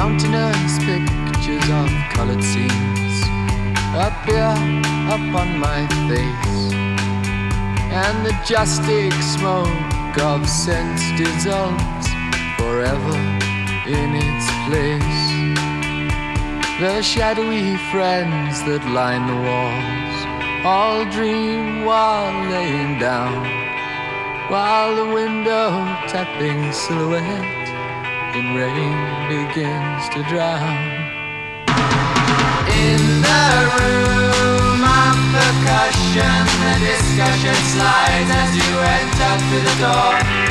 mountainous pictures of colored scenes appear upon my face, and the majestic smoke of scent dissolves forever in its place. The shadowy friends that line the walls all dream while laying down, while the window tapping silhouette in rain begins to drown. In the room of percussion, the discussion slides as you enter through the door,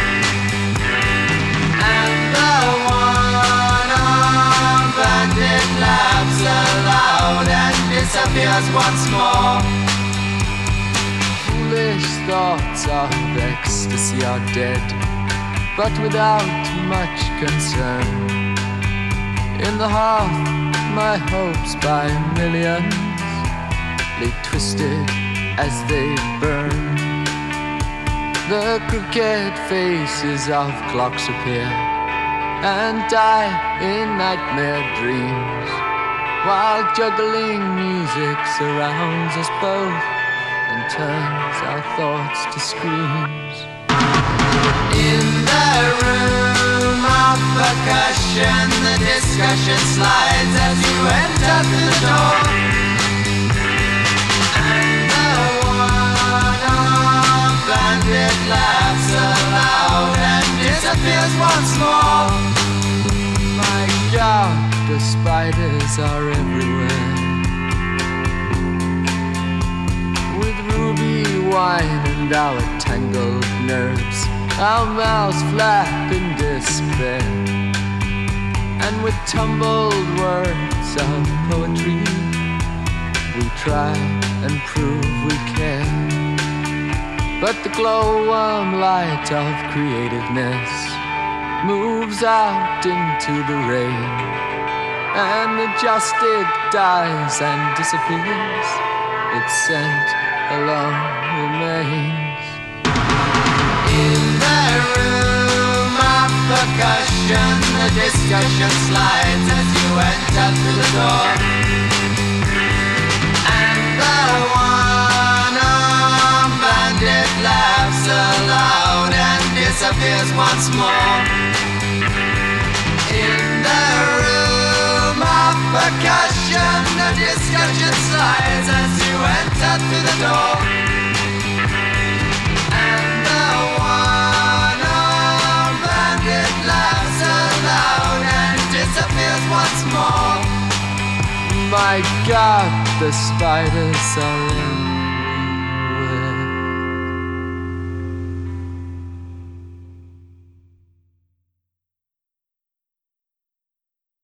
and the one-armed bandit laughs aloud and disappears once more. Foolish thoughts of ecstasy are dead, but without much concern. In the heart, my hopes by millions lay twisted as they burn. The crooked faces of clocks appear and die in nightmare dreams, while juggling music surrounds us both and turns our thoughts to screams. In the room of percussion, the discussion slides as you enter through the door, and the one-armed bandit laughs aloud and disappears once more. My God, the spiders are everywhere, with ruby wine and our tangled nerves, our mouths flap in despair, and with tumbled words of poetry we try and prove we care. But the glowworm light of creativeness moves out into the rain, and the joystick dies and disappears, its scent alone remains. In the room of percussion, the discussion slides as you enter through the door, and the one-armed bandit laughs aloud and disappears once more. In the room of percussion, the discussion slides as you enter through the door, and the one-armed bandit laughs aloud and disappears once more. My God, the spiders are in